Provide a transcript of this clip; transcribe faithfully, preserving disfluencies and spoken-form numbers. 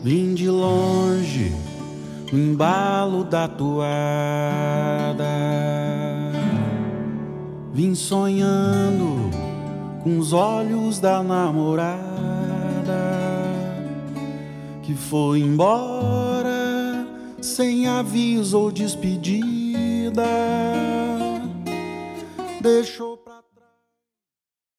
Vim de longe, no embalo da toada. Vim sonhando com os olhos da namorada que foi embora sem aviso ou despedida. Deixou